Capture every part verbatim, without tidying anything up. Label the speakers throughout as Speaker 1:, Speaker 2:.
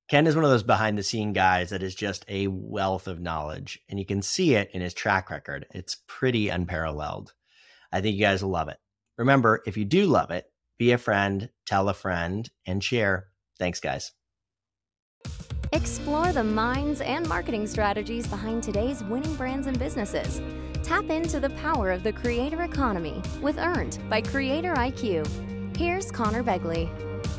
Speaker 1: Ken is one of those behind the scene guys that is just a wealth of knowledge, and you can see it in his track record. It's pretty unparalleled. I think you guys will love it. Remember, if you do love it, be a friend, tell a friend, and share. Thanks, guys.
Speaker 2: Explore the minds and marketing strategies behind today's winning brands and businesses. Tap into the power of the creator economy with Earned by Creator I Q. Here's Connor Begley.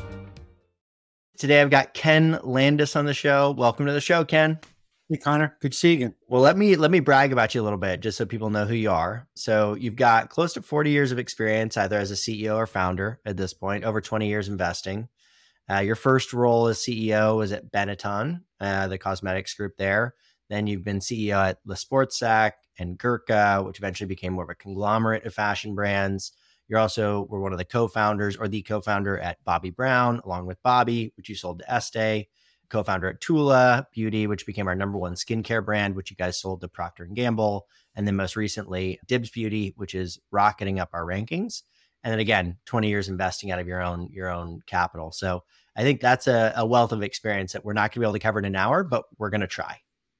Speaker 1: Today I've got Ken Landis on the show. Welcome to the show, Ken.
Speaker 3: Hey, Connor. Good to see you again.
Speaker 1: Well, let me let me brag about you a little bit, just so people know who you are. So you've got close to forty years of experience, either as a C E O or founder at this point, over twenty years investing. Uh, your first role as C E O was at Benetton, uh, the cosmetics group there. Then you've been C E O at Le Sportsac and Gurkha, which eventually became more of a conglomerate of fashion brands. You're also were one of the co-founders or the co-founder at Bobbi Brown, along with Bobbi, which you sold to Estee, co-founder at Tula Beauty, which became our number one skincare brand, which you guys sold to Procter and Gamble. And then most recently, Dibs Beauty, which is rocketing up our rankings. And then again, twenty years investing out of your own, your own capital. So I think that's a, a wealth of experience that we're not going to be able to cover in an hour, but we're going to try.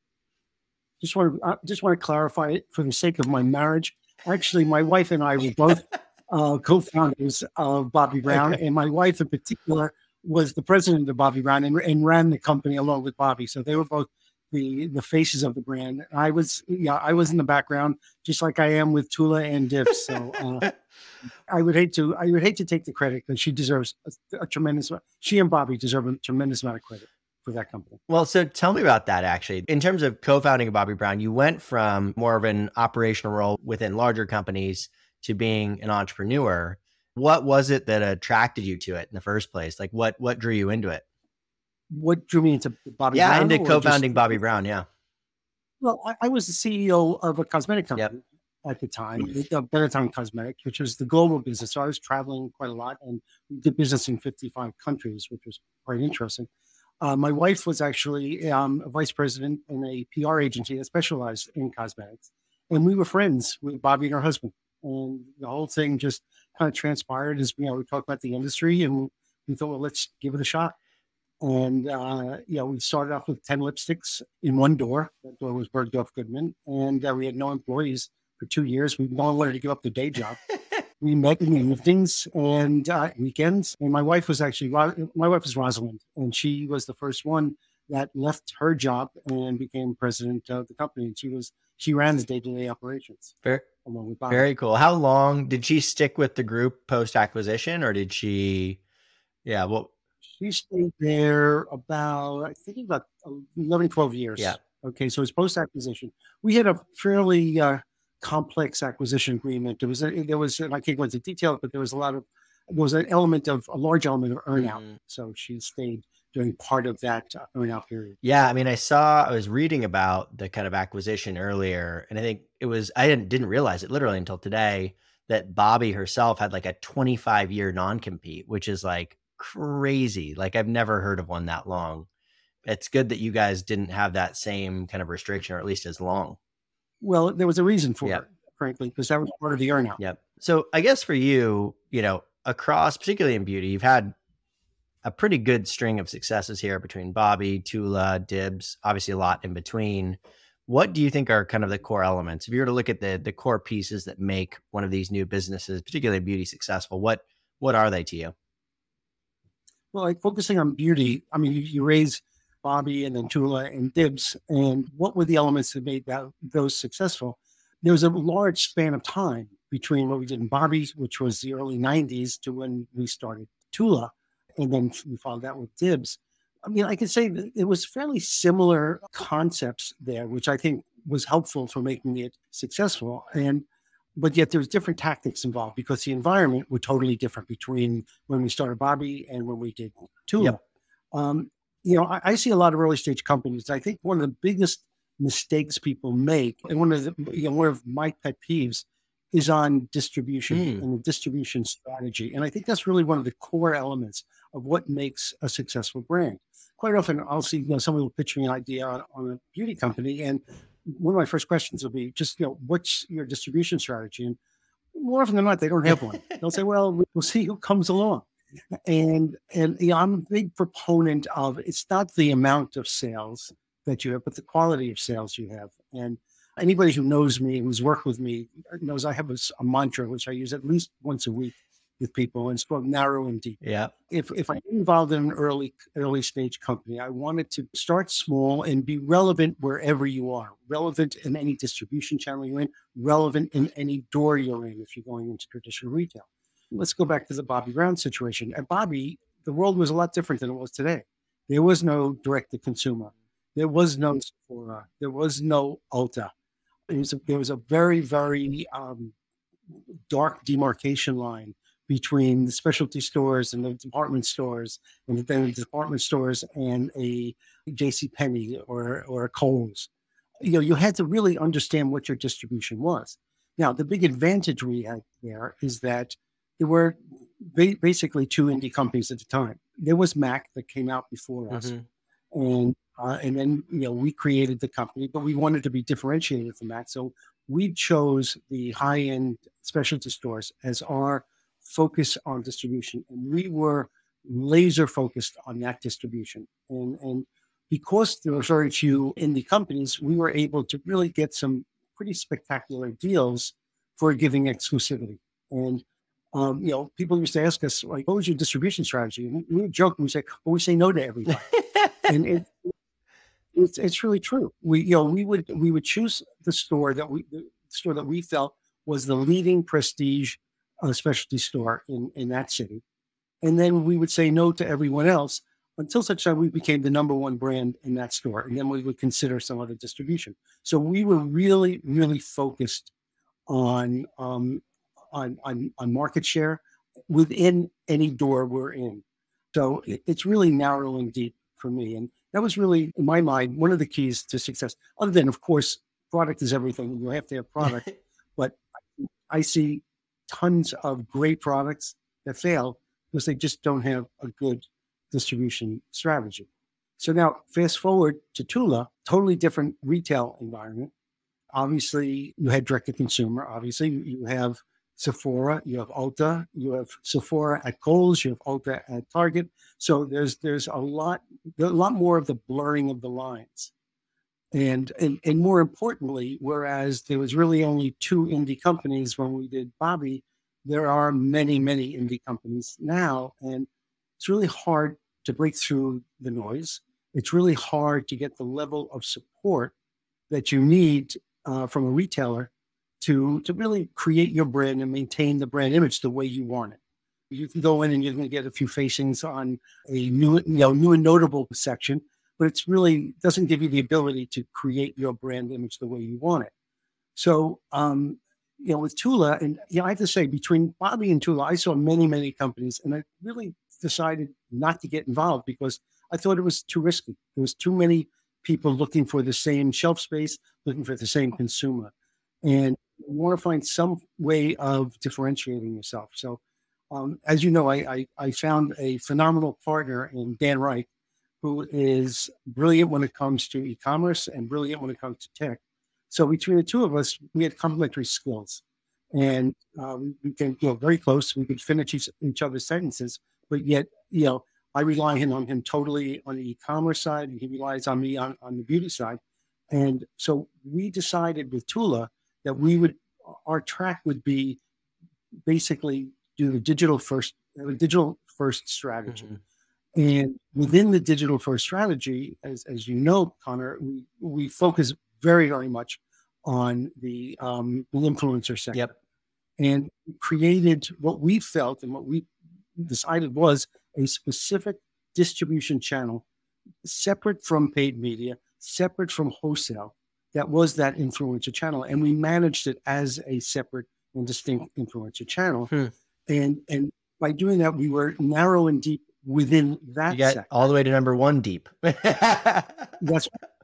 Speaker 3: Just want to, I just want to clarify it for the sake of my marriage. Actually, my wife and I were both uh, co-founders of Bobbi Brown, okay. And my wife in particular was the president of Bobbi Brown and, and ran the company along with Bobbi. So they were both the the faces of the brand. I was, yeah, I was in the background, just like I am with Tula and Dibs. So uh, I would hate to, I would hate to take the credit because she deserves a, a tremendous. She and Bobbi deserve a tremendous amount of credit for that company.
Speaker 1: Well, so tell me about that. Actually, in terms of co-founding of Bobbi Brown, you went from more of an operational role within larger companies to being an entrepreneur. What was it that attracted you to it in the first place? Like what, what drew you into it?
Speaker 3: What drew me into Bobbi
Speaker 1: yeah,
Speaker 3: Brown?
Speaker 1: Yeah, into co-founding just, Bobbi Brown, yeah.
Speaker 3: Well, I, I was the C E O of a cosmetic company
Speaker 1: yep.
Speaker 3: at the time, uh, Benetton Cosmetics, which was the global business. So I was traveling quite a lot and we did business in fifty-five countries, which was quite interesting. Uh, my wife was actually um, a vice president in a P R agency that specialized in cosmetics. And we were friends with Bobbi and her husband. And the whole thing just kind of transpired as, you know, we talked about the industry and we thought, well, let's give it a shot. And, uh, you know, we started off with ten lipsticks in one door. That door was Bergdorf Goodman. And uh, we had no employees for two years. We no one wanted to give up the day job. We met in the evenings and uh, weekends. And my wife was actually, my wife was Rosalind. And she was the first one that left her job and became president of the company. And she was, she ran the day-to-day operations.
Speaker 1: Fair.
Speaker 3: Along with Bobbi.
Speaker 1: Very cool. How long did she stick with the group post-acquisition or did she, yeah, well,
Speaker 3: she stayed there about, I think about eleven, twelve years.
Speaker 1: Yeah.
Speaker 3: Okay. So it's post-acquisition. We had a fairly uh, complex acquisition agreement. There was, a, there was, and I can't go into detail, but there was a lot of, there was an element of, a large element of earnout. Mm-hmm. So she stayed during part of that uh, earnout period.
Speaker 1: Yeah. I mean, I saw, I was reading about the kind of acquisition earlier, and I think it was, I didn't, didn't realize it literally until today that Bobbi herself had like a twenty-five year non-compete, which is like crazy. Like I've never heard of one that long. It's good that you guys didn't have that same kind of restriction, or at least as long.
Speaker 3: Well, there was a reason for
Speaker 1: yep.
Speaker 3: it, frankly, because that was part of the earnout.
Speaker 1: Yep. So I guess for you, you know, across, particularly in beauty, you've had a pretty good string of successes here between Bobbi, Tula, Dibs, obviously a lot in between. What do you think are kind of the core elements? If you were to look at the the core pieces that make one of these new businesses, particularly in beauty, successful, what what are they to you?
Speaker 3: Well, like focusing on beauty, I mean, you, you raise Bobbi and then Tula and Dibs, and what were the elements that made that, those successful? There was a large span of time between what we did in Bobbi, which was the early nineties, to when we started Tula, and then we followed that with Dibs. I mean, I could say that it was fairly similar concepts there, which I think was helpful for making it successful. And but yet there's different tactics involved because the environment were totally different between when we started Bobbi and when we did Tula. Yep. Um, you know, I, I see a lot of early stage companies. I think one of the biggest mistakes people make, and one of the, you know, one of my pet peeves, is on distribution mm. and the distribution strategy. And I think that's really one of the core elements of what makes a successful brand. Quite often I'll see, you know, someone will pitch me an idea on, on a beauty company, and one of my first questions will be just, you know, what's your distribution strategy? And more often than not, they don't have one. They'll say, well, we'll see who comes along. And and you know, I'm a big proponent of it's not the amount of sales that you have, but the quality of sales you have. And anybody who knows me, who's worked with me, knows I have a, s- a mantra which I use at least once a week with people, and it's called narrow and deep.
Speaker 1: Yeah.
Speaker 3: If if I'm involved in an early early stage company, I wanted to start small and be relevant wherever you are, relevant in any distribution channel you're in, relevant in any door you're in if you're going into traditional retail. Let's go back to the Bobby Brown situation. At Bobby, the world was a lot different than it was today. There was no direct to consumer. There was no Sephora. There was no Ulta. It was a, there was a very, very um, dark demarcation line between the specialty stores and the department stores, and then the department stores and a J C Penney or or a Kohl's. You know, you had to really understand what your distribution was. Now, the big advantage we had there is that there were ba- basically two indie companies at the time. There was Mac that came out before us,
Speaker 1: Mhm.
Speaker 3: and uh, and then you know we created the company, but we wanted to be differentiated from that, so we chose the high end specialty stores as our focus on distribution, and we were laser focused on that distribution. And and because there were very few indie companies, we were able to really get some pretty spectacular deals for giving exclusivity. And um, you know, people used to ask us, like, what was your distribution strategy? And we would joke and we say, well, we say no to everybody. And it, it's it's really true. We you know we would we would choose the store that we the store that we felt was the leading prestige uh, specialty store in in that city, and then we would say no to everyone else until such time we became the number one brand in that store, and then we would consider some other distribution. So we were really really focused on um, on, on on market share within any door we're in. So it, it's really narrow and deep for me, and that was really, in my mind, one of the keys to success. Other than, of course, product is everything. You have to have product, but I see tons of great products that fail because they just don't have a good distribution strategy. So now, fast forward to Tula, totally different retail environment. Obviously, you had direct to consumer. Obviously, you have Sephora, you have Ulta, you have Sephora at Kohl's, you have Ulta at Target. So there's there's a lot a lot more of the blurring of the lines. And, and and more importantly, whereas there was really only two indie companies when we did Bobby, there are many, many indie companies now. And it's really hard to break through the noise. It's really hard to get the level of support that you need uh, from a retailer to, to really create your brand and maintain the brand image the way you want it. You can go in and you're going to get a few facings on a new, you know, new and notable section, but it's really doesn't give you the ability to create your brand image the way you want it. So, um, you know, with Tula, and you know, I have to say, between Bobby and Tula, I saw many, many companies, and I really decided not to get involved because I thought it was too risky. There was too many people looking for the same shelf space, looking for the same consumer, and you want to find some way of differentiating yourself. So, um, as you know, I, I I found a phenomenal partner in Dan Reich, who is brilliant when it comes to e-commerce and brilliant when it comes to tech. So between the two of us, we had complementary skills, and um, we came you know, very close. We could finish each, each other's sentences, but yet, you know, I rely on him totally on the e-commerce side, and he relies on me on, on the beauty side. And so we decided with Tula that we would, our track would be basically do the digital first, uh, digital first strategy.
Speaker 1: Mhm.
Speaker 3: And within the digital first strategy, as, as you know, Connor, we, we focus very, very much on the, um, the influencer sector.
Speaker 1: Yep.
Speaker 3: And created what we felt and what we decided was a specific distribution channel separate from paid media, separate from wholesale, that was that influencer channel. And we managed it as a separate and distinct influencer channel.
Speaker 1: Hmm.
Speaker 3: And, and by doing that, we were narrow and deep within that
Speaker 1: You got
Speaker 3: sector.
Speaker 1: all the way to number one deep.
Speaker 3: That's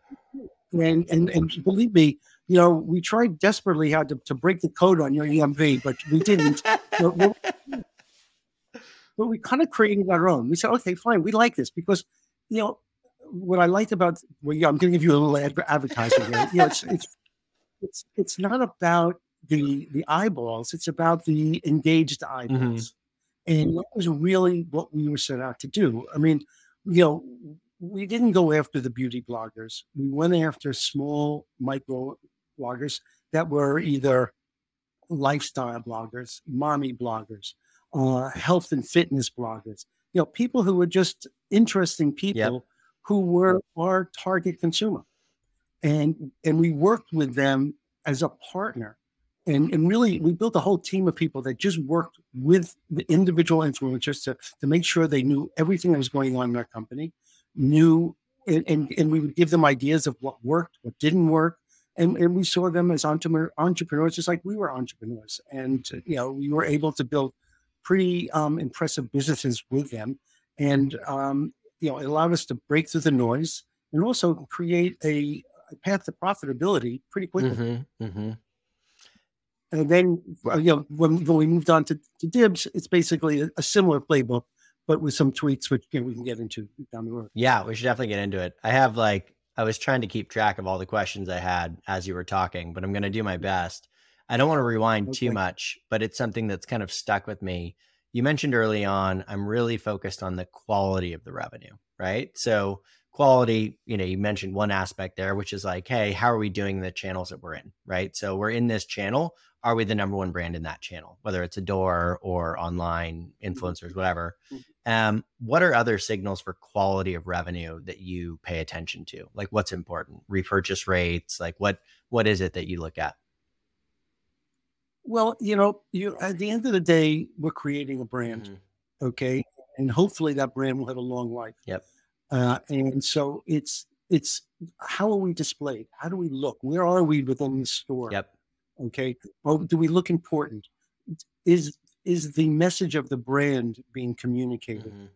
Speaker 3: and, and and believe me, you know, we tried desperately how to, to break the code on your E M V, but we didn't. but, but we kind of created our own. We said, okay, fine, we like this because, you know, what I liked about, well, yeah, I'm going to give you a little ad- advertising here. You know, it's, it's it's it's not about the the eyeballs; it's about the engaged eyeballs. And that was really what we were set out to do. I mean, you know, we didn't go after the beauty bloggers. We went after small micro bloggers that were either lifestyle bloggers, mommy bloggers, uh, health and fitness bloggers, you know, people who were just interesting people
Speaker 1: Yep.
Speaker 3: who were our target consumer. And, and we worked with them as a partner. And, and really, we built a whole team of people that just worked with the individual influencers to, to make sure they knew everything that was going on in their company, knew, and, and, and we would give them ideas of what worked, what didn't work. And, and we saw them as entrepreneur, entrepreneurs, just like we were entrepreneurs. And, you know, we were able to build pretty um, impressive businesses with them. And, um, you know, it allowed us to break through the noise and also create a, a path to profitability pretty quickly.
Speaker 1: Mm-hmm, mm-hmm.
Speaker 3: And then, you know, when, when we moved on to, to Dibs, it's basically a, a similar playbook, but with some tweaks, which you know, we can get into down the road.
Speaker 1: Yeah, we should definitely get into it. I have like, I was trying to keep track of all the questions I had as you were talking, but I'm going to do my best. I don't want to rewind
Speaker 3: Okay.
Speaker 1: too much, but it's something that's kind of stuck with me. You mentioned early on, I'm really focused on the quality of the revenue, right? So quality, you know, you mentioned one aspect there, which is like, hey, how are we doing the channels that we're in, right? So we're in this channel. Are we the number one brand in that channel, whether it's a door or online influencers, whatever? Um, what are other signals for quality of revenue that you pay attention to? Like what's important? Repurchase rates? Like what, what is it that you look at?
Speaker 3: Well, you know, you at the end of the day, we're creating a brand,
Speaker 1: Mm-hmm.
Speaker 3: okay? And hopefully that brand will have a long life.
Speaker 1: Yep.
Speaker 3: Uh, and so it's, it's how are we displayed? How do we look? Where are we within the store?
Speaker 1: Yep.
Speaker 3: Okay. Well, do we look important? Is is the message of the brand being communicated?
Speaker 1: Mm-hmm.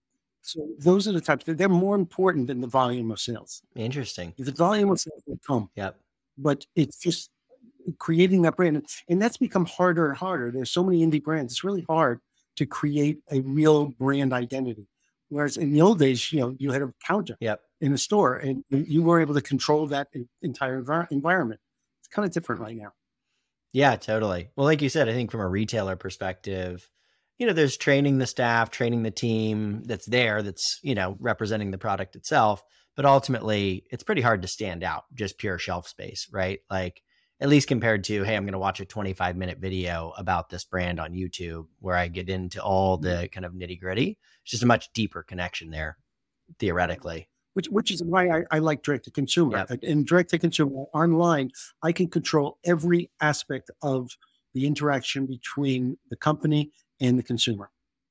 Speaker 3: So those are the types that they're more important than the volume of sales.
Speaker 1: Interesting.
Speaker 3: The volume of sales will come,
Speaker 1: Yep.
Speaker 3: but it's just creating that brand, and that's become harder and harder. There's so many indie brands; it's really hard to create a real brand identity. Whereas in the old days, you know, you had a counter
Speaker 1: Yep.
Speaker 3: in a store, and you were able to control that entire envir- environment. It's kind of different right now.
Speaker 1: Yeah, totally. Well, like you said, I think from a retailer perspective, you know, there's training the staff, training the team that's there, that's, you know, representing the product itself. But ultimately, it's pretty hard to stand out, just pure shelf space, right? Like, at least compared to, hey, I'm going to watch a twenty-five minute video about this brand on YouTube where I get into all the kind of nitty gritty. It's just a much deeper connection there, theoretically.
Speaker 3: Which, which is why I, I like direct to consumer.
Speaker 1: Yep.
Speaker 3: In direct to consumer online, I can control every aspect of the interaction between the company and the consumer.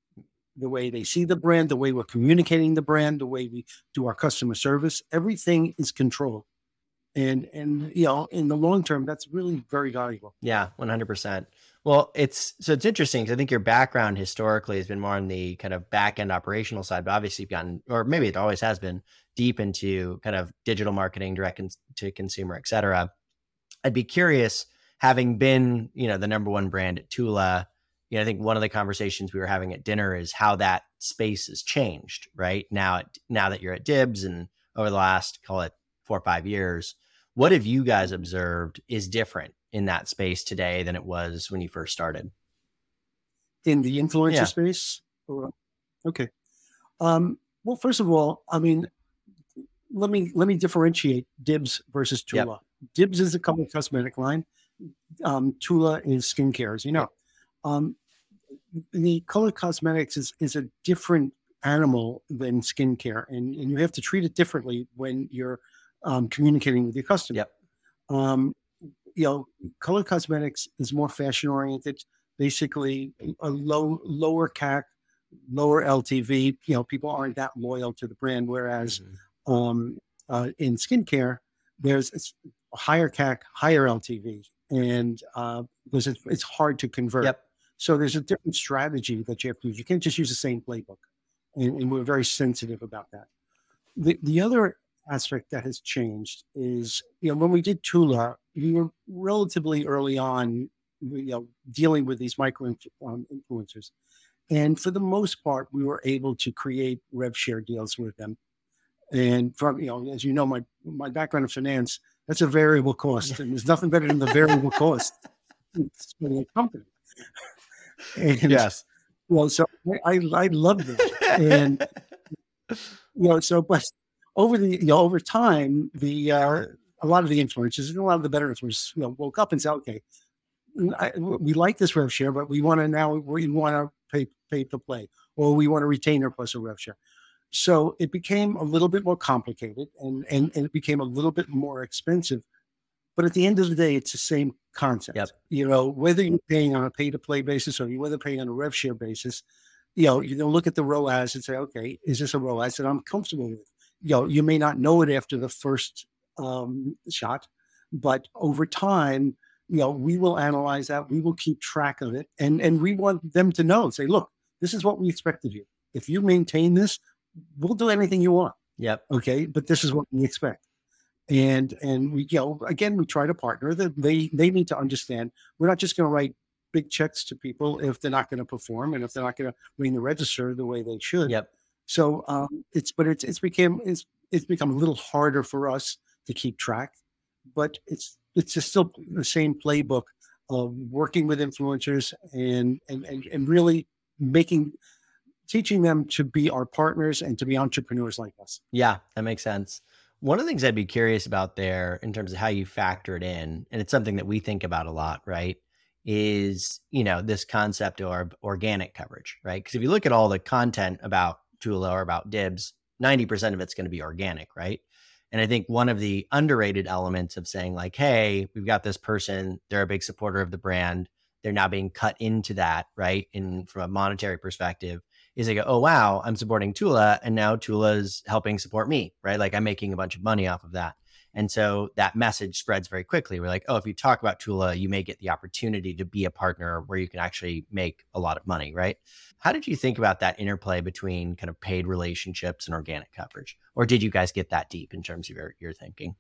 Speaker 3: The way they see the brand, the way we're communicating the brand, the way we do our customer service, everything is controlled. And, and, you know, in the long term, that's really very valuable.
Speaker 1: Yeah, one hundred percent. Well, it's, so it's interesting because I think your background historically has been more on the kind of back end operational side, but obviously you've gotten, or maybe it always has been, deep into kind of digital marketing, direct con- to consumer, et cetera. I'd be curious, having been, you know, the number one brand at Tula, you know, I think one of the conversations we were having at dinner is how that space has changed, right? Now, now that you're at Dibs and over the last, call it four or five years, what have you guys observed is different in that space today than it was when you first started?
Speaker 3: In the influencer
Speaker 1: Yeah.
Speaker 3: space? Or, okay. Um, well, first of all, I mean, let me let me differentiate Dibs versus Tula.
Speaker 1: Yep.
Speaker 3: Dibs is a color cosmetic line. Um, Tula is skincare, as you know. Um, the color cosmetics is, is a different animal than skincare, and, and you have to treat it differently when you're um, communicating with your customer.
Speaker 1: Yep.
Speaker 3: Um, you know, color cosmetics is more fashion oriented, basically a low, lower C A C, lower L T V. You know, people aren't that loyal to the brand. Whereas
Speaker 1: Mm-hmm.
Speaker 3: um, uh, in skincare, there's it's higher C A C, higher L T V, and uh, because it's, it's hard to convert.
Speaker 1: Yep.
Speaker 3: So there's a different strategy that you have to use. You can't just use the same playbook, and, and we're very sensitive about that. The the other aspect that has changed is, you know, when we did Tula, we were relatively early on, you know, dealing with these micro um, influencers. And for the most part, we were able to create rev share deals with them. And from, you know, as you know, my, my background in finance, that's a variable cost. And there's nothing better than the variable cost for the company. And,
Speaker 1: Yes.
Speaker 3: Well, so I I love that, and you know, so but over the you know over time, the uh, a lot of the influencers and a lot of the better influencers, you know, woke up and said, okay, I, we like this rev share, but we want to now we want to pay pay to play, or we want to retain our plus a rev share. So it became a little bit more complicated, and and, and it became a little bit more expensive. But at the end of the day, it's the same concept.
Speaker 1: Yep.
Speaker 3: You know, whether you're paying on a pay to play basis or you whether paying on a rev share basis, you know, you don't look at the R O A S and say, okay, is this a R O A S that I'm comfortable with? You know, you may not know it after the first um, shot, but over time, you know, we will analyze that. We will keep track of it, and and we want them to know. Say, look, this is what we expect of you. If you maintain this, we'll do anything you want.
Speaker 1: Yep.
Speaker 3: Okay, but this is what we expect. And and we, you know, again, we try to partner. That they they need to understand we're not just going to write big checks to people if they're not going to perform and if they're not going to ring the register the way they should.
Speaker 1: Yep.
Speaker 3: So um, it's but it's it's became it's it's become a little harder for us to keep track, but it's it's just still the same playbook of working with influencers and and and, and really making teaching them to be our partners and to be entrepreneurs like us.
Speaker 1: Yeah, that makes sense. One of the things I'd be curious about there in terms of how you factor it in, and it's something that we think about a lot, right, is, you know, this concept of organic coverage, right? Because if you look at all the content about Tula or about Dibs, ninety percent of it's going to be organic, right? And I think one of the underrated elements of saying like, hey, we've got this person, they're a big supporter of the brand, they're now being cut into that, right? And from a monetary perspective, is they go, oh, wow, I'm supporting Tula, and now Tula's helping support me, right? Like I'm making a bunch of money off of that. And so that message spreads very quickly. We're like, oh, if you talk about Tula, you may get the opportunity to be a partner where you can actually make a lot of money, right? How did you think about that interplay between kind of paid relationships and organic coverage? Or did you guys get that deep in terms of your, your thinking?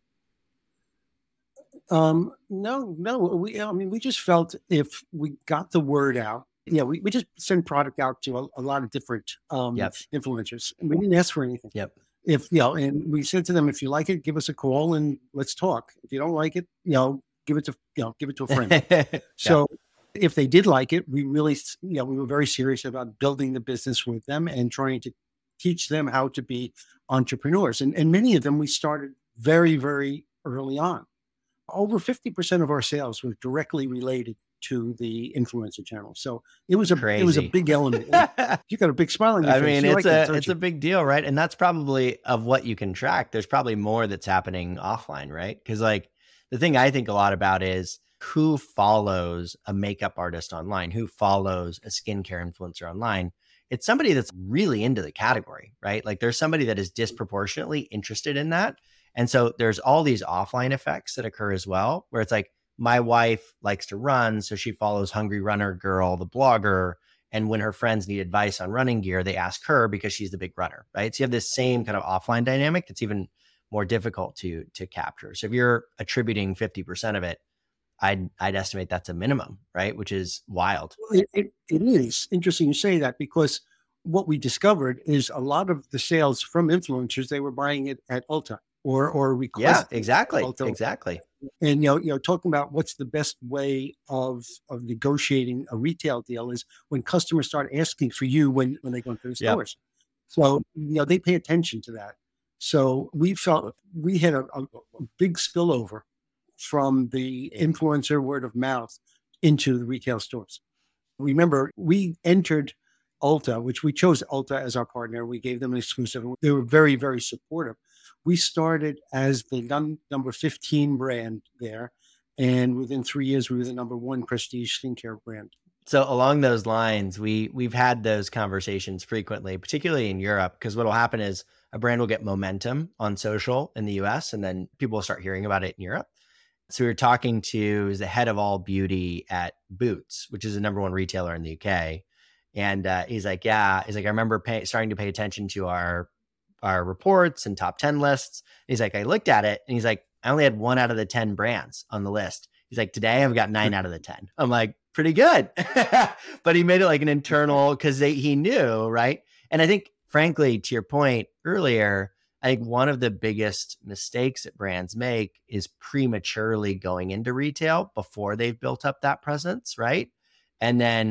Speaker 3: Um, no, no, we, I mean, we just felt if we got the word out, yeah, we, we just send product out to a, a lot of different um,
Speaker 1: Yep.
Speaker 3: influencers, and we didn't ask for anything.
Speaker 1: Yep.
Speaker 3: If, you know, and we said to them, if you like it, give us a call and let's talk. If you don't like it, you know, give it to, you know, give it to a friend.
Speaker 1: Yeah.
Speaker 3: So if they did like it, we really, you know, we were very serious about building the business with them and trying to teach them how to be entrepreneurs. And, and many of them, we started very, very early on. Over fifty percent of our sales were directly related to the influencer channel. So it was a
Speaker 1: Crazy.
Speaker 3: it was a big element. You got a big smile on your
Speaker 1: I
Speaker 3: face.
Speaker 1: mean,
Speaker 3: You
Speaker 1: it's
Speaker 3: like
Speaker 1: a
Speaker 3: that,
Speaker 1: it's
Speaker 3: you?
Speaker 1: a big deal, right? And that's probably of what you can track. There's probably more that's happening offline, right? Because like the thing I think a lot about is who follows a makeup artist online, who follows a skincare influencer online. It's somebody that's really into the category, right? Like there's somebody that is disproportionately interested in that. And so there's all these offline effects that occur as well, where it's like, my wife likes to run, so she follows Hungry Runner Girl, the blogger. And when her friends need advice on running gear, they ask her because she's the big runner, right? So you have this same kind of offline dynamic that's even more difficult to, to capture. So if you're attributing fifty percent of it, I'd, I'd estimate that's a minimum, right? Which is wild.
Speaker 3: It, it, it is interesting you say that, because what we discovered is a lot of the sales from influencers, they were buying it at Ulta or or
Speaker 1: Yeah,
Speaker 3: requesting
Speaker 1: exactly.
Speaker 3: Ulta.
Speaker 1: Exactly.
Speaker 3: And you know, you know, talking about what's the best way of of negotiating a retail deal is when customers start asking for you when when they go into the
Speaker 1: Yep.
Speaker 3: stores. So you know, they pay attention to that. So we felt we had a, a, a big spillover from the influencer word of mouth into the retail stores. Remember, we entered Ulta, which we chose Ulta as our partner. We gave them an exclusive. They were very, very supportive. We started as the num- number fifteen brand there. And within three years, we were the number one prestige skincare brand.
Speaker 1: So along those lines, we we've had those conversations frequently, particularly in Europe, because what will happen is a brand will get momentum on social in the U S, and then people will start hearing about it in Europe. So we were talking to the head of all beauty at Boots, which is the number one retailer in the U K. And uh, he's like, yeah, he's like, I remember pay, starting to pay attention to our our reports and top ten lists. And he's like, I looked at it and he's like, I only had one out of the ten brands on the list. He's like, today I've got nine out of the ten. I'm like, pretty good. But he made it like an internal, because he knew, right? And I think, frankly, to your point earlier, I think one of the biggest mistakes that brands make is prematurely going into retail before they've built up that presence, right? And then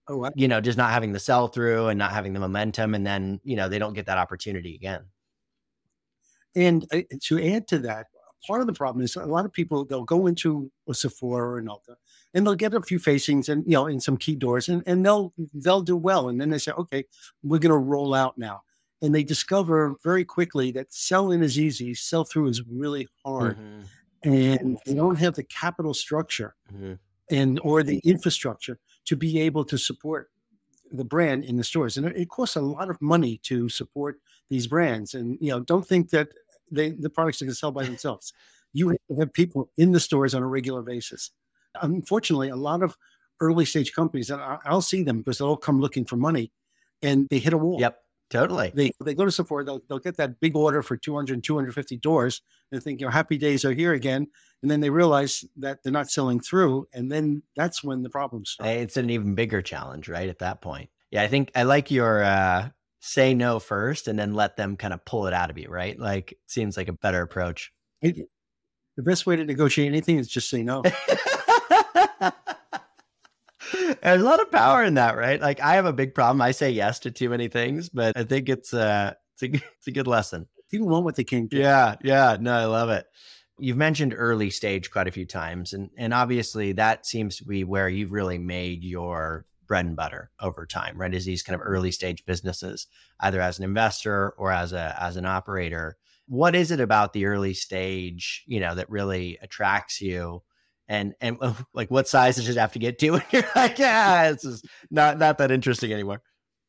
Speaker 3: Oh, I-
Speaker 1: you know, just not having the sell through and not having the momentum. And then, you know, they don't get that opportunity again.
Speaker 3: And uh, to add to that, part of the problem is a lot of people, they'll go into a Sephora or an Ulta and they'll get a few facings and, you know, in some key doors and, and they'll, they'll do well. And then they say, okay, we're going to roll out now. And they discover very quickly that sell-in is easy, sell-through is really hard.
Speaker 1: Mm-hmm.
Speaker 3: And they don't have the capital structure
Speaker 1: Mm-hmm.
Speaker 3: and or the infrastructure to be able to support the brand in the stores. And it costs a lot of money to support these brands. And, you know, don't think that they, the products are going to sell by themselves. You have people in the stores on a regular basis. Unfortunately, a lot of early stage companies, and I'll see them because they'll come looking for money and they hit a wall.
Speaker 1: Yep. Totally.
Speaker 3: They they go to Sephora, they'll, they'll get that big order for two hundred, two hundred fifty doors and think, you know, happy days are here again. And then they realize that they're not selling through. And then that's when the problems start.
Speaker 1: It's an even bigger challenge, right? At that point. Yeah. I think I like your uh, say no first and then let them kind of pull it out of you, right? Like, seems like a better approach.
Speaker 3: It, the best way to negotiate anything is just say no.
Speaker 1: There's a lot of power in that, right? Like, I have a big problem. I say yes to too many things, but I think it's uh it's a, it's a good lesson.
Speaker 3: People want what they can't get.
Speaker 1: Yeah, yeah. No, I love it. You've mentioned early stage quite a few times, and and obviously that seems to be where you've really made your bread and butter over time, right? Is these kind of early stage businesses, either as an investor or as a as an operator. What is it about the early stage, you know, that really attracts you? And and like, what size does it have to get to? And you're like, yeah, this is not not that interesting anymore.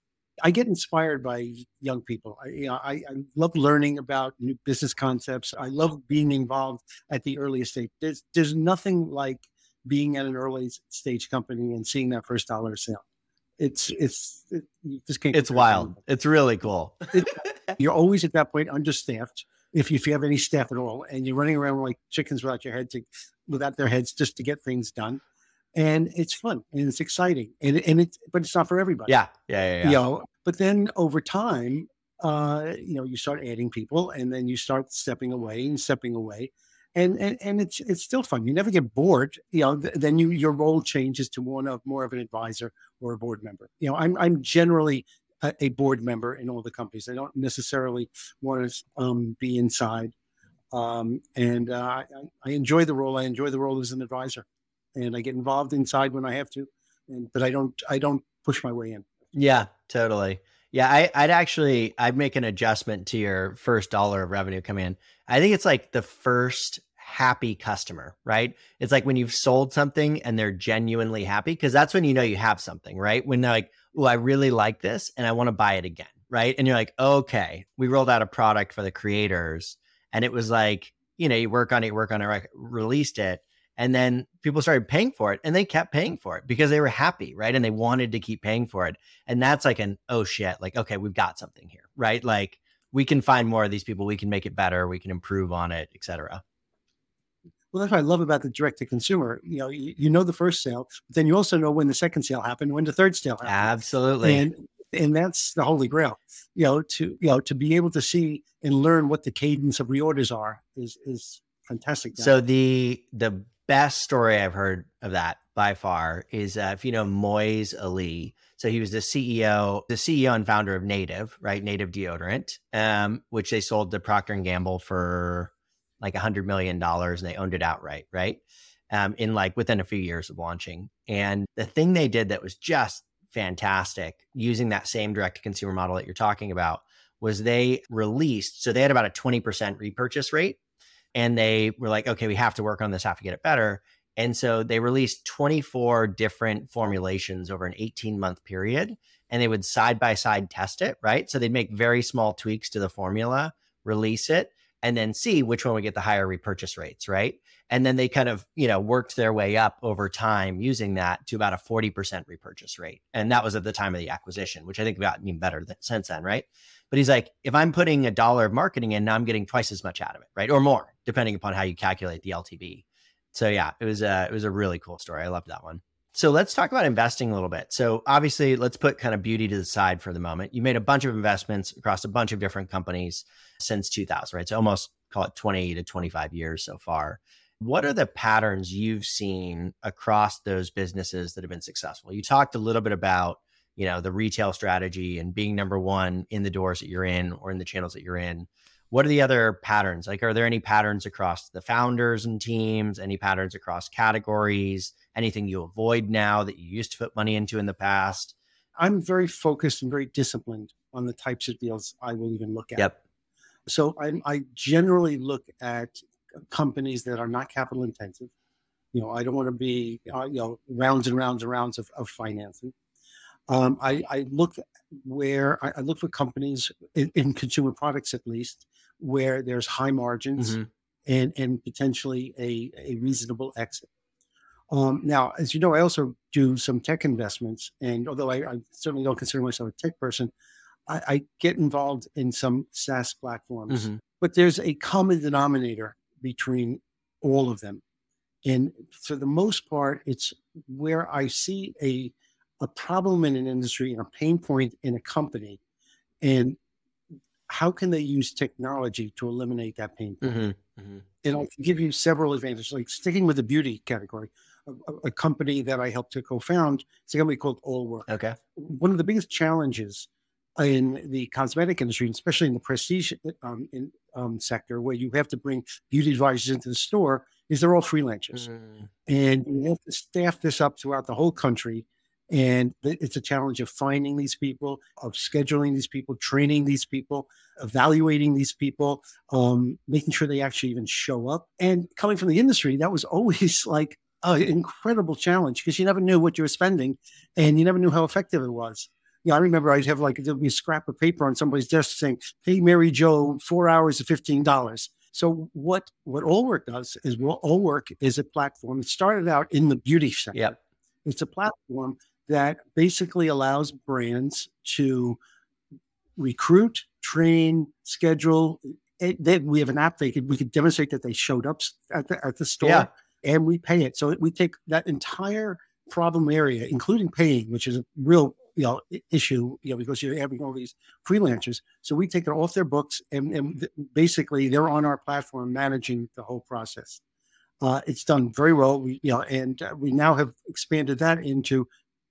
Speaker 3: I get inspired by young people. I, you know, I, I love learning about new business concepts. I love being involved at the earliest stage. There's there's nothing like being at an early stage company and seeing that first dollar sale. It's it's it, you just can't.
Speaker 1: It's wild. It. It's really cool.
Speaker 3: It, you're always at that point understaffed, if you, if you have any staff at all, and you're running around like chickens without your head to without their heads just to get things done. And it's fun and it's exciting. And, and it's, but it's not for everybody.
Speaker 1: Yeah. Yeah. Yeah. yeah.
Speaker 3: You know, but then over time, uh, you know, you start adding people and then you start stepping away and stepping away. And, and, and it's, it's still fun. You never get bored. You know, th- then you, your role changes to one of more of an advisor or a board member. You know, I'm, I'm generally a, a board member in all the companies. I don't necessarily want to um, be inside. Um, and uh, I, I enjoy the role. I enjoy the role as an advisor, and I get involved inside when I have to, and, but I don't, I don't push my way in.
Speaker 1: Yeah, totally. Yeah. I, I'd actually, I'd make an adjustment to your first dollar of revenue come in. I think it's like the first happy customer, right? It's like when you've sold something and they're genuinely happy, because that's when you know you have something, right? When they're like, oh, I really like this and I want to buy it again, right? And you're like, okay, we rolled out a product for the creators. And it was like, you know, you work on it, you work on it, re- released it. And then people started paying for it and they kept paying for it because they were happy, right? And they wanted to keep paying for it. And that's like an, oh shit, like, okay, we've got something here, right? Like we can find more of these people, we can make it better, we can improve on it, et cetera.
Speaker 3: Well, that's what I love about the direct to consumer. You know, you, you know the first sale, but then you also know when the second sale happened, when the third sale happened.
Speaker 1: Absolutely.
Speaker 3: And and that's the holy grail. You know, to you know, to be able to see and learn what the cadence of reorders are is is fantastic.
Speaker 1: So the the best story I've heard of that by far is uh, if you know Moise Ali. So he was the C E O, the C E O and founder of Native, right? Native deodorant, um, which they sold to Procter and Gamble for like a hundred million dollars, and they owned it outright, right? Um, in like within a few years of launching. And the thing they did that was just fantastic, using that same direct to consumer model that you're talking about, was they released. So they had about a twenty percent repurchase rate, and they were like, okay, we have to work on this, have to get it better. And so they released twenty-four different formulations over an eighteen month period, and they would side by side test it, right? So they'd make very small tweaks to the formula, release it, and then see which one would get the higher repurchase rates, right? And then they kind of, you know, worked their way up over time using that to about a forty percent repurchase rate. And that was at the time of the acquisition, which I think got even better than, since then, right? But he's like, if I'm putting a dollar of marketing in, now I'm getting twice as much out of it, right? Or more, depending upon how you calculate the L T V. So yeah, it was a, it was a really cool story. I loved that one. So let's talk about investing a little bit. So obviously, let's put kind of beauty to the side for the moment. You made a bunch of investments across a bunch of different companies since two thousand, right? So almost call it twenty to twenty-five years so far. What are the patterns you've seen across those businesses that have been successful? You talked a little bit about, you know, the retail strategy and being number one in the doors that you're in or in the channels that you're in. What are the other patterns? Like, are there any patterns across the founders and teams, any patterns across categories, anything you avoid now that you used to put money into in the past?
Speaker 3: I'm very focused and very disciplined on the types of deals I will even look at.
Speaker 1: Yep.
Speaker 3: So I'm, I generally look at companies that are not capital intensive. You know, I don't want to be, uh, you know, rounds and rounds and rounds of, of financing. Um, I, I look where I, I look for companies in, in consumer products, at least, where there's high margins
Speaker 1: Mm-hmm.
Speaker 3: and and potentially a, a reasonable exit. Um, now, as you know, I also do some tech investments, and although I, I certainly don't consider myself a tech person, I, I get involved in some SaaS platforms.
Speaker 1: Mm-hmm.
Speaker 3: But there's a common denominator between all of them, and for the most part, it's where I see a a problem in an industry and a pain point in a company, and how can they use technology to eliminate that pain point?
Speaker 1: Mm-hmm. Mm-hmm.
Speaker 3: And I'll give you several advantages. Like sticking with the beauty category, a, a company that I helped to co-found is a company called Allwork.
Speaker 1: Okay.
Speaker 3: One of the biggest challenges in the cosmetic industry, and especially in the prestige um, in, um, sector, where you have to bring beauty advisors into the store, is they're all freelancers.
Speaker 1: Mm-hmm.
Speaker 3: And you have to staff this up throughout the whole country. And it's a challenge of finding these people, of scheduling these people, training these people, evaluating these people, um, making sure they actually even show up. And coming from the industry, that was always like an incredible challenge because you never knew what you were spending and you never knew how effective it was. Yeah, I remember I'd have like, there'd be a scrap of paper on somebody's desk saying, "Hey, Mary Jo, four hours of fifteen dollars. So what, what Allwork does is, well, Allwork is a platform. It started out in the beauty sector.
Speaker 1: Yep.
Speaker 3: It's a platform that basically allows brands to recruit, train, schedule. It, they, we have an app. They could we could demonstrate that they showed up at the, at the store,
Speaker 1: Yeah.
Speaker 3: and we pay it. So we take that entire problem area, including paying, which is a real you know issue, you know, because you're having all these freelancers. So we take it off their books, and, and basically they're on our platform managing the whole process. Uh, it's done very well. We, you know, and uh, we now have expanded that into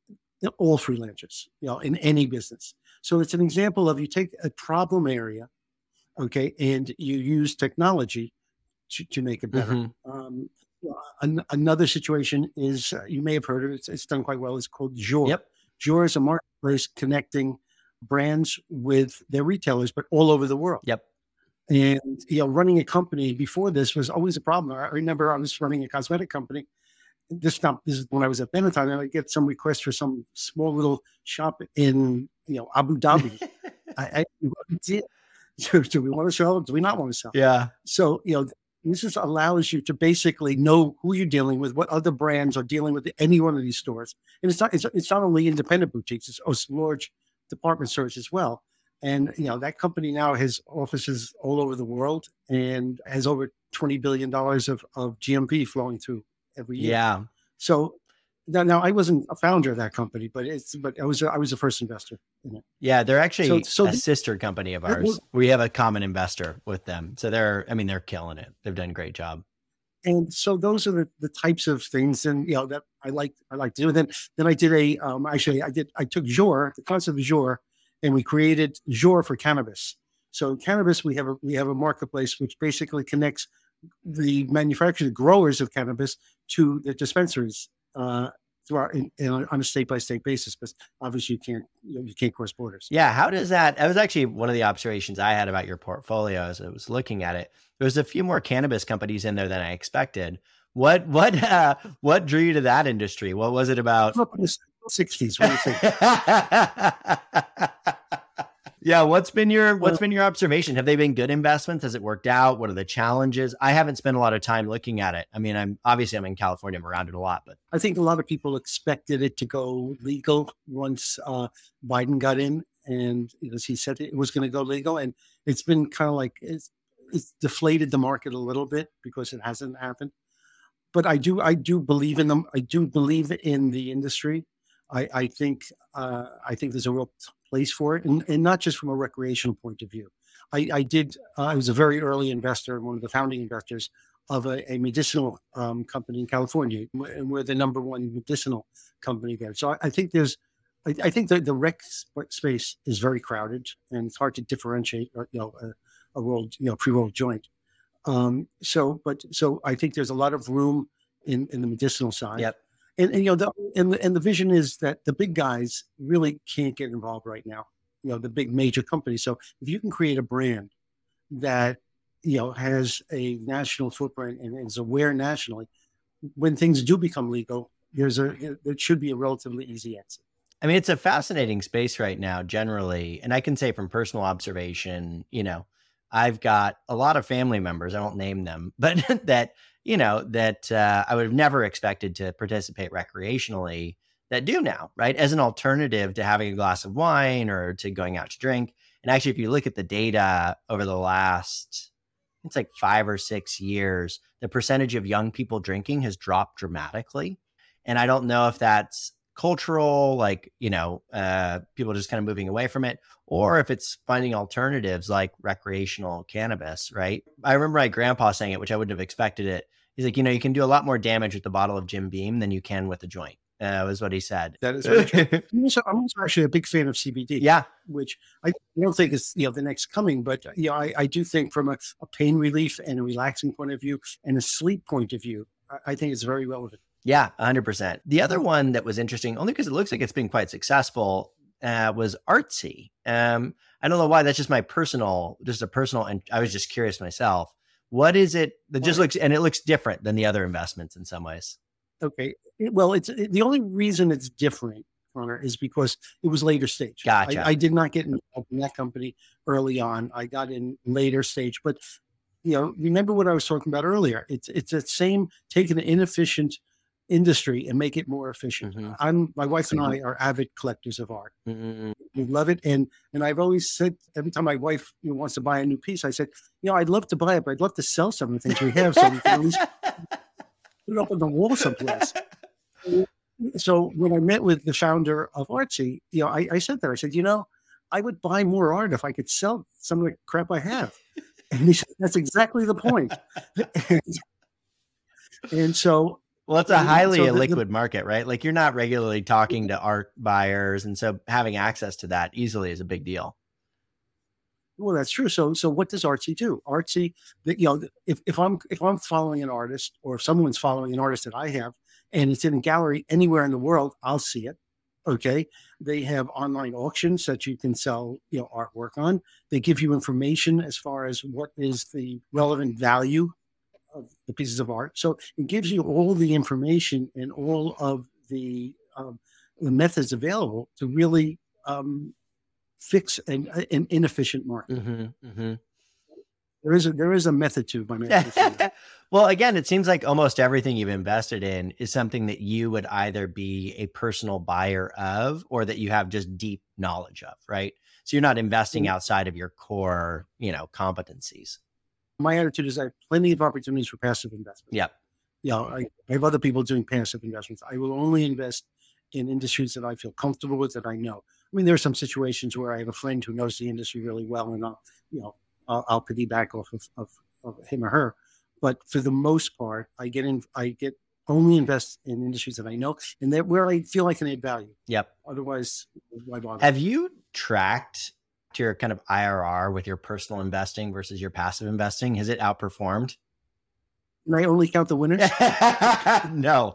Speaker 3: all freelancers, you know, in any business. So it's an example of you take a problem area, okay, and you use technology to, to make it better.
Speaker 1: Mm-hmm.
Speaker 3: Um, an, another situation is, uh, you may have heard of it, it's, it's done quite well, it's called Jour.
Speaker 1: Yep.
Speaker 3: Jour is a marketplace connecting brands with their retailers, but all over the world.
Speaker 1: Yep.
Speaker 3: And, you know, running a company before this was always a problem. I remember I was running a cosmetic company. This not this is when I was at Benetton, and I get some request for some small little shop in you know Abu Dhabi. I, I did. Do, do we want to sell? Do we not want to sell?
Speaker 1: Yeah.
Speaker 3: So you know this just allows you to basically know who you're dealing with, what other brands are dealing with any one of these stores, and it's not it's, it's not only independent boutiques; it's also large department stores as well. And you know that company now has offices all over the world and has over twenty billion dollars of of G M V flowing through every year.
Speaker 1: Yeah.
Speaker 3: So now, now I wasn't a founder of that company, but it's but I was I was the first investor in it.
Speaker 1: Yeah, they're actually
Speaker 3: So- so
Speaker 1: a
Speaker 3: the-
Speaker 1: sister company of
Speaker 3: That
Speaker 1: ours.
Speaker 3: was-
Speaker 1: We have a common investor with them. So they're, I mean, they're killing it. They've done a great job.
Speaker 3: And so those are the, the types of things, and you know that I like I like to do. And then then I did a um actually I did I took Jour, the concept of Jour, and we created Jour for cannabis. So in cannabis, we have a we have a marketplace which basically connects the manufacturers, growers of cannabis to the dispensaries uh, throughout in, in, on a state by state basis. But obviously, you can't you, know, you can't cross borders.
Speaker 1: Yeah. How does that, that was actually one of the observations I had about your portfolio as I was looking at it. There's a few more cannabis companies in there than I expected. What, what, uh, what drew you to that industry? What was it about?
Speaker 3: Up in the sixties. What do you think?
Speaker 1: Yeah. What's been your, what's been your observation? Have they been good investments? Has it worked out? What are the challenges? I haven't spent a lot of time looking at it. I mean, I'm obviously I'm in California. I'm around it a lot, but
Speaker 3: I think a lot of people expected it to go legal once uh, Biden got in, and because he said it was going to go legal, and it's been kind of like it's, it's deflated the market a little bit because it hasn't happened. But I do, I do believe in them. I do believe in the industry. I, I think, uh, I think there's a real place for it, and, and not just from a recreational point of view. I, I did. Uh, I was a very early investor, one of the founding investors of a, a medicinal um, company in California, and we're the number one medicinal company there. So I, I think there's, I, I think that the rec space is very crowded, and it's hard to differentiate, you know, a, a rolled, you know, pre-rolled joint. Um, so, but so I think there's a lot of room in in the medicinal side.
Speaker 1: Yep.
Speaker 3: And, and you know, the, and the, and the vision is that the big guys really can't get involved right now. You know, the big major companies. So if you can create a brand that, you know, has a national footprint and is aware nationally, when things do become legal, there's a, there should be a relatively easy exit.
Speaker 1: I mean, it's a fascinating space right now, generally. And I can say from personal observation, you know, I've got a lot of family members, I won't name them, but that, you know, that uh, I would have never expected to participate recreationally that do now, right? As an alternative to having a glass of wine or to going out to drink. And actually, if you look at the data over the last, it's like five or six years, the percentage of young people drinking has dropped dramatically. And I don't know if that's cultural, like, you know, uh, people just kind of moving away from it, or if it's finding alternatives like recreational cannabis, right? I remember my grandpa saying it, which I wouldn't have expected it. He's like, you know, you can do a lot more damage with a bottle of Jim Beam than you can with a joint. Uh, was what he said.
Speaker 3: That is very true. I'm, also, I'm also actually a big fan of C B D.
Speaker 1: Yeah.
Speaker 3: Which I don't think is, you know, the next coming, but, you know, I, I do think from a, a pain relief and a relaxing point of view and a sleep point of view, I, I think it's very relevant.
Speaker 1: Yeah, one hundred percent. The other one that was interesting, only because it looks like it's been quite successful, uh, was Artsy. Um, I don't know why. That's just my personal, just a personal, and I was just curious myself. What is it that just looks, and it looks different than the other investments in some ways?
Speaker 3: Okay. Well, it's it, the only reason it's different, Connor, is because it was later stage.
Speaker 1: Gotcha.
Speaker 3: I, I did not get involved in that company early on. I got in later stage. But, you know, remember what I was talking about earlier. It's it's the same, taking an inefficient industry and make it more efficient.
Speaker 1: Mm-hmm.
Speaker 3: I'm my wife and I are avid collectors of art.
Speaker 1: Mm-hmm.
Speaker 3: We love it. And and I've always said, every time my wife, you know, wants to buy a new piece, I said, you know, I'd love to buy it, but I'd love to sell some of the things we have so we can at least put it up on the wall someplace. So when I met with the founder of Artsy, you know, I, I said that, I said, you know, I would buy more art if I could sell some of the crap I have. And he said, that's exactly the point. and, and so,
Speaker 1: well, it's a highly
Speaker 3: so the,
Speaker 1: illiquid
Speaker 3: the,
Speaker 1: market, right? Like you're not regularly talking to art buyers. And so having access to that easily is a big deal.
Speaker 3: Well, that's true. So, so what does Artsy do? Artsy, you know, if, if I'm if I'm following an artist, or if someone's following an artist that I have, and it's in a gallery anywhere in the world, I'll see it. Okay, they have online auctions that you can sell, you know, artwork on. They give you information as far as what is the relevant value of the pieces of art. So it gives you all the information and all of the um, the methods available to really um, fix an, an inefficient market.
Speaker 1: Mm-hmm, mm-hmm.
Speaker 3: There is a there is a method to my method.
Speaker 1: Well, again, it seems like almost everything you've invested in is something that you would either be a personal buyer of, or that you have just deep knowledge of, right? So you're not investing mm-hmm. outside of your core, you know, competencies.
Speaker 3: My attitude is I have plenty of opportunities for passive investment.
Speaker 1: Yep.
Speaker 3: You know, I, I have other people doing passive investments. I will only invest in industries that I feel comfortable with, that I know. I mean, there are some situations where I have a friend who knows the industry really well, and I'll, you know, I'll, I'll piggyback off of, of, of him or her. But for the most part, I get in, I get only invest in industries that I know and that where I feel I can add value.
Speaker 1: Yep.
Speaker 3: Otherwise, why bother?
Speaker 1: Have you tracked your kind of I R R with your personal investing versus your passive investing? Has it outperformed?
Speaker 3: Can I only count the winners?
Speaker 1: No.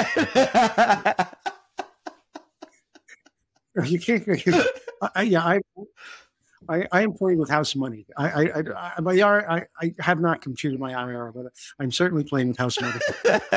Speaker 3: You can't. I, yeah, I, I, I am playing with house money. I, I, I, my I, I have not computed my I R R, but I'm certainly playing with house money.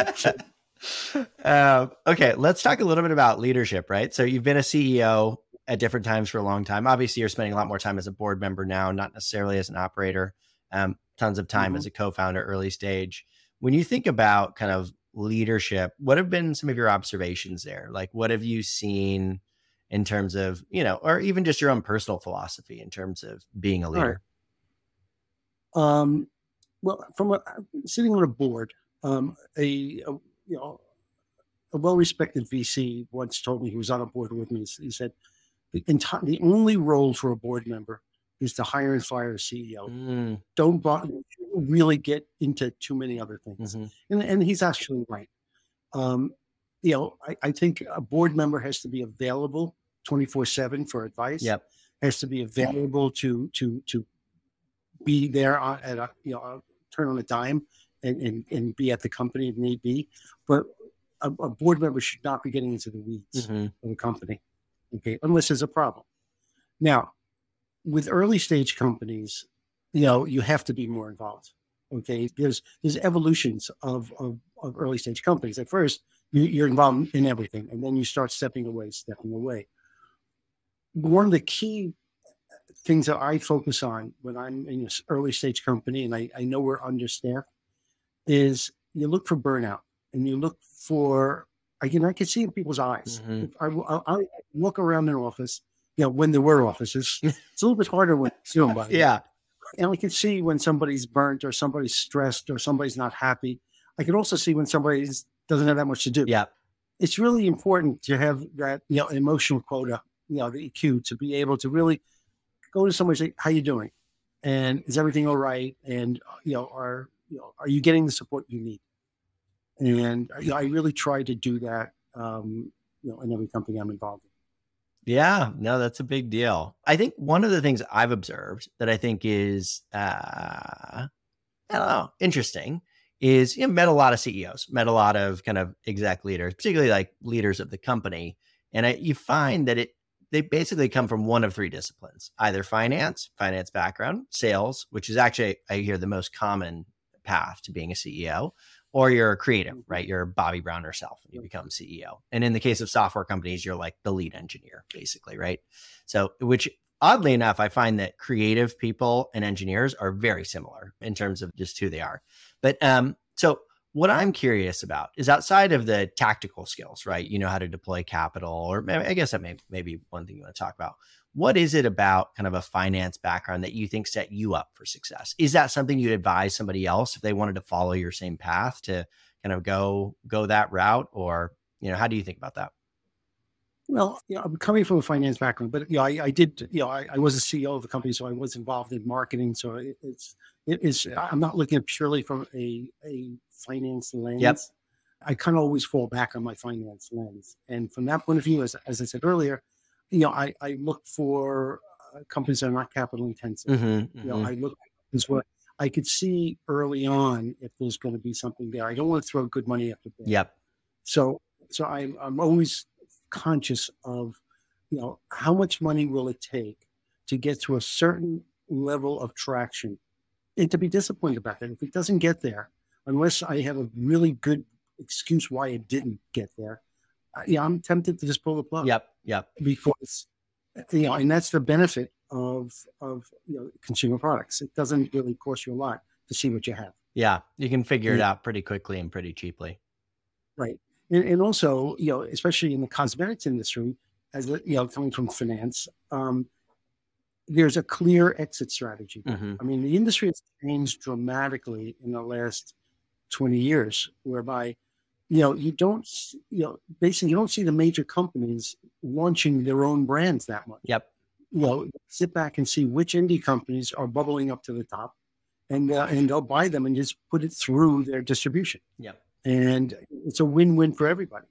Speaker 1: uh, okay, let's talk a little bit about leadership, right? So you've been a C E O at different times for a long time. Obviously, you're spending a lot more time as a board member now, not necessarily as an operator. Um, tons of time mm-hmm. as a co-founder, early stage. When you think about kind of leadership, what have been some of your observations there? Like, what have you seen in terms of, you know, or even just your own personal philosophy in terms of being a leader?
Speaker 3: Right. Um, well, from a, sitting on a board, um, a, a you know, a well-respected V C once told me, he was on a board with me. He said, the entire, the only role for a board member is to hire and fire a C E O. Mm. Don't bother, really get into too many other things.
Speaker 1: Mm-hmm.
Speaker 3: And, and he's actually right. Um, you know, I, I think a board member has to be available twenty-four seven for advice.
Speaker 1: Yep.
Speaker 3: Has to be available to to to be there on, at a you know a turn on a dime and, and and be at the company if need be. But a, a board member should not be getting into the weeds
Speaker 1: Mm-hmm.
Speaker 3: of the company, okay, unless there's a problem. Now, with early stage companies, you know, you have to be more involved. Okay, there's there's evolutions of of, of early stage companies. At first, you, you're involved in everything, and then you start stepping away, stepping away. One of the key things that I focus on when I'm in this early stage company, and I, I know we're understaffed, is you look for burnout and you look for, again, I can see in people's eyes.
Speaker 1: Mm-hmm.
Speaker 3: If I, I, I walk around an office, you know, when there were offices, it's a little bit harder when it's Zoom, by the way.
Speaker 1: Yeah.
Speaker 3: And I can see when somebody's burnt or somebody's stressed or somebody's not happy. I can also see when somebody doesn't have that much to do.
Speaker 1: Yeah.
Speaker 3: It's really important to have that, you know, emotional quota, you know, the E Q, to be able to really go to somebody and say, how you doing? And is everything all right? And, you know, are, you know, are you getting the support you need? And you know, I really try to do that, um, you know, in every company I'm involved in.
Speaker 1: Yeah, no, that's a big deal. I think one of the things I've observed that I think is, uh, I don't know, interesting is, you know, met a lot of C E Os, met a lot of kind of exec leaders, particularly like leaders of the company. And I, you find that it, they basically come from one of three disciplines, either finance, finance background, sales, which is actually, I hear, the most common path to being a C E O, or you're a creative, right? You're Bobby Brown herself and you become C E O. And in the case of software companies, you're like the lead engineer, basically, right? So, which oddly enough, I find that creative people and engineers are very similar in terms of just who they are. But um, so what I'm curious about is, outside of the tactical skills, right? You know how to deploy capital, or maybe, I guess that may, may be one thing you want to talk about. What is it about kind of a finance background that you think set you up for success? Is that something you'd advise somebody else if they wanted to follow your same path to kind of go, go that route? Or, you know, how do you think about that?
Speaker 3: Well, you know, I'm coming from a finance background, but you know, I, I did, you know, I, I was a C E O of a company, so I was involved in marketing. So it, it's, it is, I'm not looking at purely from a, a finance lens.
Speaker 1: Yep.
Speaker 3: I kind of always fall back on my finance lens. And from that point of view, as, as I said earlier, you know, I, I look for uh, companies that are not capital intensive.
Speaker 1: Mm-hmm, mm-hmm.
Speaker 3: You know, I look as what I could see early on if there's going to be something there. I don't want to throw good money after bad.
Speaker 1: Yep.
Speaker 3: So, so I'm, I'm always conscious of, you know, how much money will it take to get to a certain level of traction, and to be disappointed about that. If it doesn't get there, unless I have a really good excuse why it didn't get there, uh, yeah, I'm tempted to just pull the plug.
Speaker 1: Yep. Yep.
Speaker 3: Because, you know, and that's the benefit of, of, you know, consumer products. It doesn't really cost you a lot to see what you have.
Speaker 1: Yeah. You can figure it
Speaker 3: Yeah.
Speaker 1: out pretty quickly and pretty cheaply.
Speaker 3: Right. And, and also, you know, especially in the cosmetics industry, as you know, coming from finance, um, there's a clear exit strategy.
Speaker 1: Mm-hmm.
Speaker 3: I mean, the industry has changed dramatically in the last twenty years, whereby, you know, you don't, you know, basically you don't see the major companies launching their own brands that much.
Speaker 1: Yep.
Speaker 3: You know, sit back and see which indie companies are bubbling up to the top, and uh, and they'll buy them and just put it through their distribution.
Speaker 1: Yep.
Speaker 3: And it's a win-win for everybody.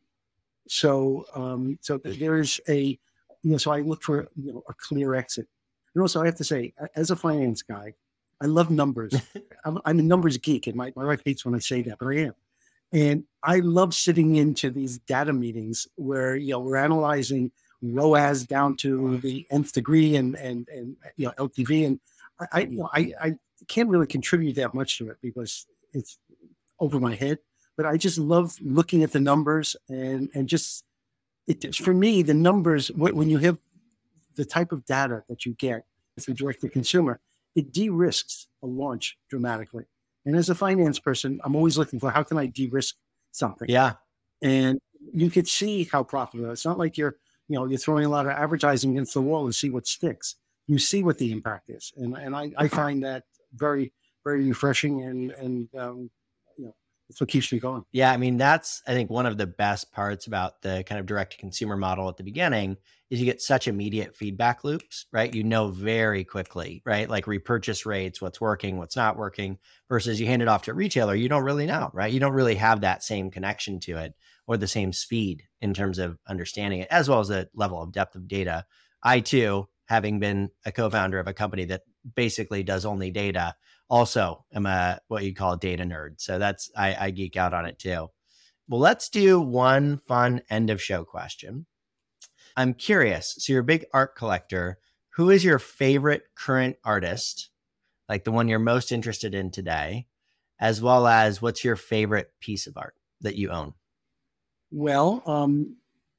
Speaker 3: So, um, so there's a, you know, so I look for, you know, a clear exit. And also I have to say, as a finance guy, I love numbers. I'm, I'm a numbers geek, and my, my wife hates when I say that, but I am. And I love sitting into these data meetings where, you know, we're analyzing R O A S down to the nth degree and, and, and, you know, L T V. And I, I you know, I, I can't really contribute that much to it because it's over my head. But I just love looking at the numbers, and, and just, it, for me, the numbers, when you have the type of data that you get through direct to consumer, it de-risks a launch dramatically. And as a finance person, I'm always looking for, how can I de-risk something?
Speaker 1: Yeah.
Speaker 3: And you could see how profitable. It's not like you're, you know, you're throwing a lot of advertising against the wall to see what sticks. You see what the impact is. And, and I, I find that very, very refreshing, and, and, um, you know, That's what keeps me going.
Speaker 1: Yeah, I mean, that's, I think, one of the best parts about the kind of direct to consumer model at the beginning is you get such immediate feedback loops, right? You know very quickly, right? Like repurchase rates, what's working, what's not working, versus you hand it off to a retailer, you don't really know, right? You don't really have that same connection to it or the same speed in terms of understanding it, as well as the level of depth of data. I too, having been a co-founder of a company that basically does only data, also am a what you call a data nerd. So that's, I, I geek out on it too. Well, let's do one fun end of show question. I'm curious. So you're a big art collector. Who is your favorite current artist? Like the one you're most interested in today, as well as what's your favorite piece of art that you own?
Speaker 3: Well, um,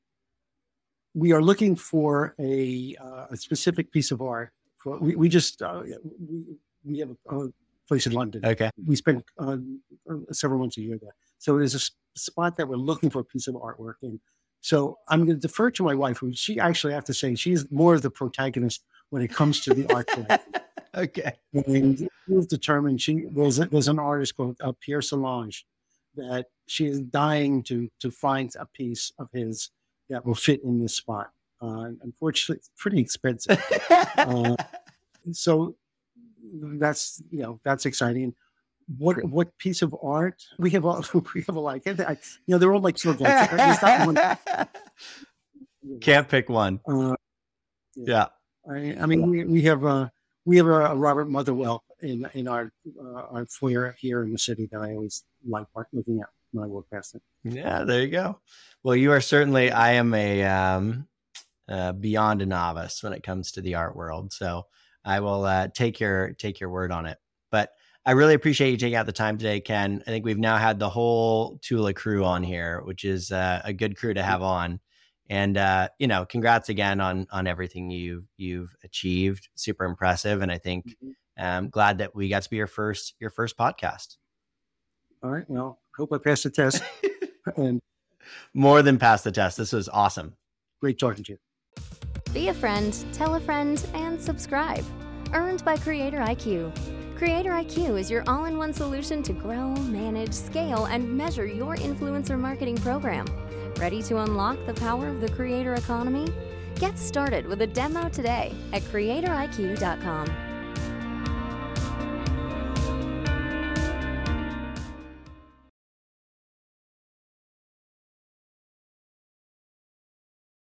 Speaker 3: we are looking for a, uh, a specific piece of art. For, we, we just, uh, we, we have a, a place in London.
Speaker 1: Okay.
Speaker 3: We spend uh, several months a year there. So there's a spot that we're looking for a piece of artwork in. So I'm going to defer to my wife, who she actually, I have to say, she's more of the protagonist when it comes to the art collection.
Speaker 1: Okay.
Speaker 3: And we've determined she there's, a, there's an artist called uh, Pierre Solange that she is dying to to find a piece of his that will fit in this spot. Uh, unfortunately, it's pretty expensive. uh, so that's, you know, that's exciting. What what piece of art we have? All we have a like. I, you know, they're all like sort of like. There's not one.
Speaker 1: Can't pick one.
Speaker 3: Uh,
Speaker 1: yeah.
Speaker 3: I, I mean, we we have a we have a, a Robert Motherwell in in our uh, our foyer here in the city that I always like looking at when I walk past it.
Speaker 1: Yeah, there you go. Well, you are certainly. I am a um, uh, beyond a novice when it comes to the art world, so I will uh, take your take your word on it. But I really appreciate you taking out the time today, Ken. I think we've now had the whole Tula crew on here, which is uh, a good crew to have on. And, uh, you know, congrats again on on everything you've, you've achieved. Super impressive. And I think I'm glad that we got to be your first, your first podcast.
Speaker 3: All right. Well, hope I passed the test. And
Speaker 1: more than pass the test. This was awesome.
Speaker 3: Great talking to you.
Speaker 2: Be a friend, tell a friend, and subscribe. Earned by Creator I Q. Creator I Q is your all-in-one solution to grow, manage, scale, and measure your influencer marketing program. Ready to unlock the power of the creator economy? Get started with a demo today at creator I Q dot com.